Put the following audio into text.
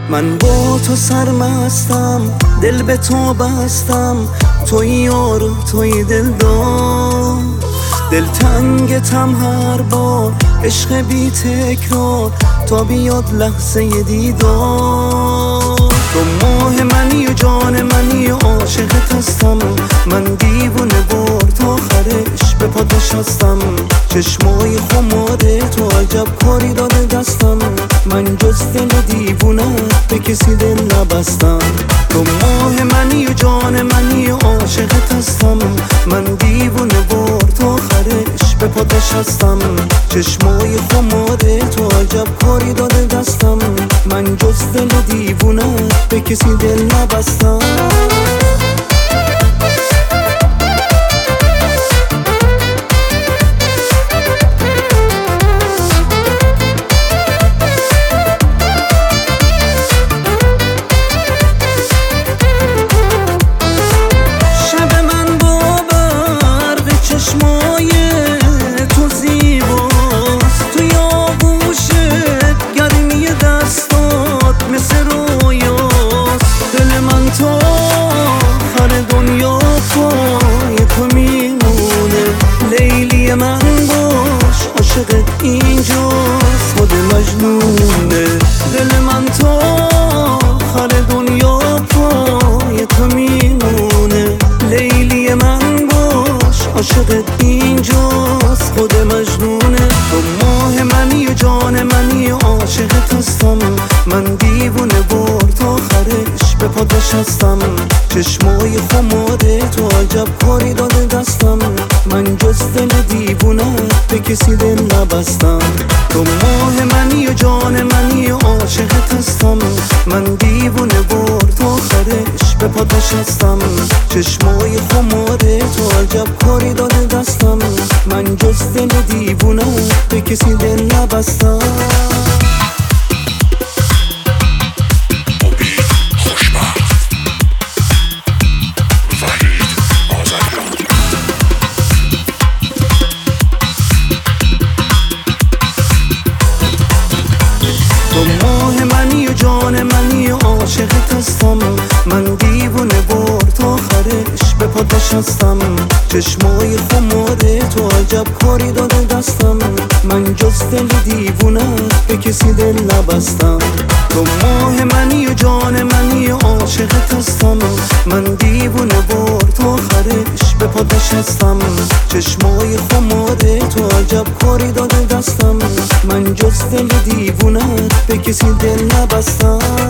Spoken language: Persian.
من با تو سرمستم، دل به تو بستم، توی یارو توی دلدار. دل تنگتم هر بار، عشق بی تکرار، تا بیاد لحظه دیدار. تو ماه منی و جان منی و عاشقت هستم، من دیوونه بار تا آخرش به پات نشستم. چشمای خماره تو عجب کاری داده دستم، من جز دل دیوونت به کسی دل نبستم. تو ماه منی و جان منی و عاشقت هستم، من دیوونه بار تا آخرش به پات نشستم. چشمای خماره تو عجب کاری داده دستم، من جز دل دیوونت به کسی دل نبستم. من باش عاشق اینجاست، خود مجنونه. دل من تا آخر دنیا پای تو میمونه. لیلی من باش عاشق اینجاست، خود مجنونه. تو ماه منی و جان منی و عاشقت هستم، من دیوونه بار تا آخرش به پات نشستم. چشمای خماره تو عجب کاری داده دستم، من جز دل دیوونت به کسی دل نبستم. تو ماه منی و جان منی و عاشقت هستم، من دیوونه بار تا آخرش به پات نشستم. چشمای خماره تو عجب کاری داده دستم، من جز دل دیوونت به کسی دل نبستم. تو ماه منی و جان منی و عاشقت هستم، من دیوونه بار تا آخرش به پات نشستم. چشمای خماره تو عجب کاری داده دستم، من جز دل دیوونت به کسی دل نبستم. تو ماه منی و جان منی و عاشقت هستم، من دیوونه بار تا آخرش به پات نشستم. چشمای خماره تو عجب کاری داده دستم، من جز دل دیوونت به کسی دل نبستم.